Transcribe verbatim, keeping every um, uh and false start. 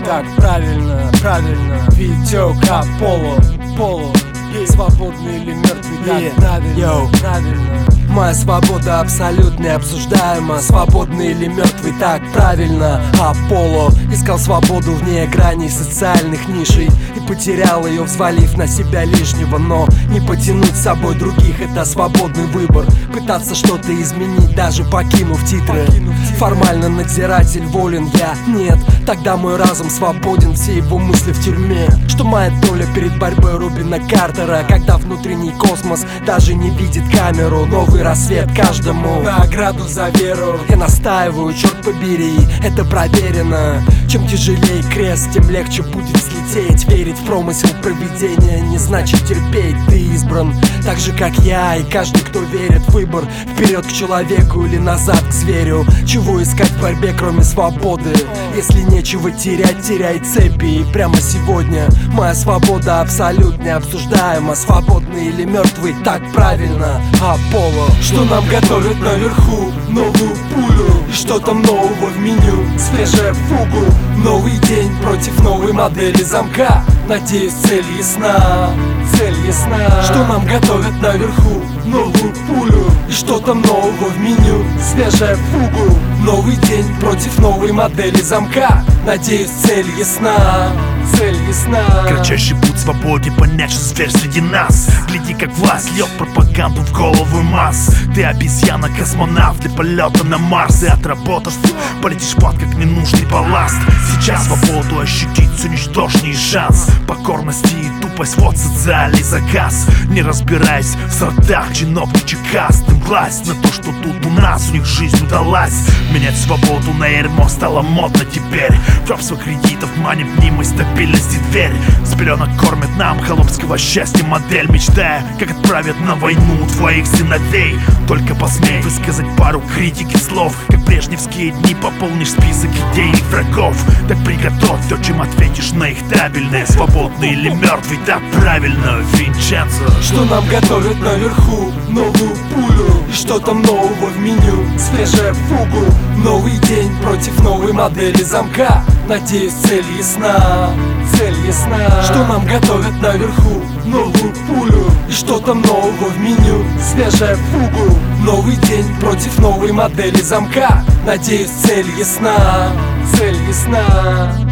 так правильно, правильно. Витек Аполло, Поло. Свободный или мертвый, так yeah. правильно, Yo. правильно. Моя свобода абсолютно необсуждаема. Свободный или мертвый, так правильно. Аполло искал свободу вне граней социальных нишей и потерял ее, взвалив на себя лишнего. Но не потянуть с собой других — это свободный выбор. Пытаться что-то изменить, даже покинув титры. Формально надзиратель волен, я нет. Тогда мой разум свободен, все его мысли в тюрьме. Что моя доля перед борьбой Рубина Картера, когда внутренний космос даже не видит камеру. Новый рассвет каждому награду за веру. Я настаиваю, черт побери, это проверено. Чем тяжелее крест, тем легче будет слететь. Верить в промысел провидения не значит терпеть. Ты избран так же, как я, и каждый, кто верит в выбор. Вперед к человеку или назад к зверю. Чего искать в борьбе, кроме свободы? Если нечего терять, теряй цепи. И прямо сегодня моя свобода абсолютно необсуждаема. Свободный или мертвый, так правильно. Аполло. Что нам готовят наверху? Новую пулю. И что там нового в меню? Свежая фугу. Новый день против новой модели замка. Надеюсь, цель ясна. Цель ясна. Что нам готовят наверху? Новую пулю. И что там нового в меню? Свежая фугу. Новый день против новой модели замка. Надеюсь, цель ясна. Цель ясна. Кратчайший путь свободе, понять, что зверь среди нас. Гляди, как власть льет пропаганду в голову масс. Ты обезьяна, космонавт для полета на Марс. И отработав, полетишь под как ненужный балласт. Сейчас свободу ощутить все ничтожней шанс. Покорности и тупость, вот социальный заказ. Не разбираясь в сортах чиновничьих каст. Им власть на то, что тут у нас, у них жизнь удалась. Менять свободу на ярмо стало модно теперь. В рабство кредитов манит мнимость, стабильность и дверь. С пеленок кормят нам холопского счастья модель, мечтая, как отправят на войну твоих сыновей. Только посмей высказать пару критики слов, как брежневские дни пополнишь список идей и врагов. Так приготовь то, чем ответишь на их табельное. Свободный или мертвый, так правильно, Винченцо. Что нам готовят наверху? Новую пулю. И что там нового в меню? Свежая фугу. Новый день против новой модели замка. Надеюсь, цель ясна. Цель ясна. Что нам готовят наверху? Новую пулю. И что там нового в меню? Свежая фугу. Новый день против новой модели замка. Надеюсь, цель ясна. Цель ясна.